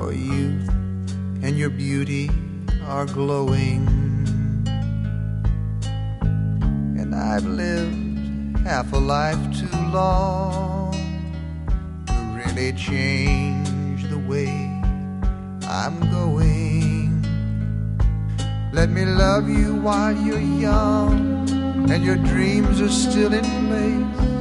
Your youth and your beauty are glowing, and I've lived half a life too long to really change the way I'm going. Let me love you while you're young and your dreams are still in place.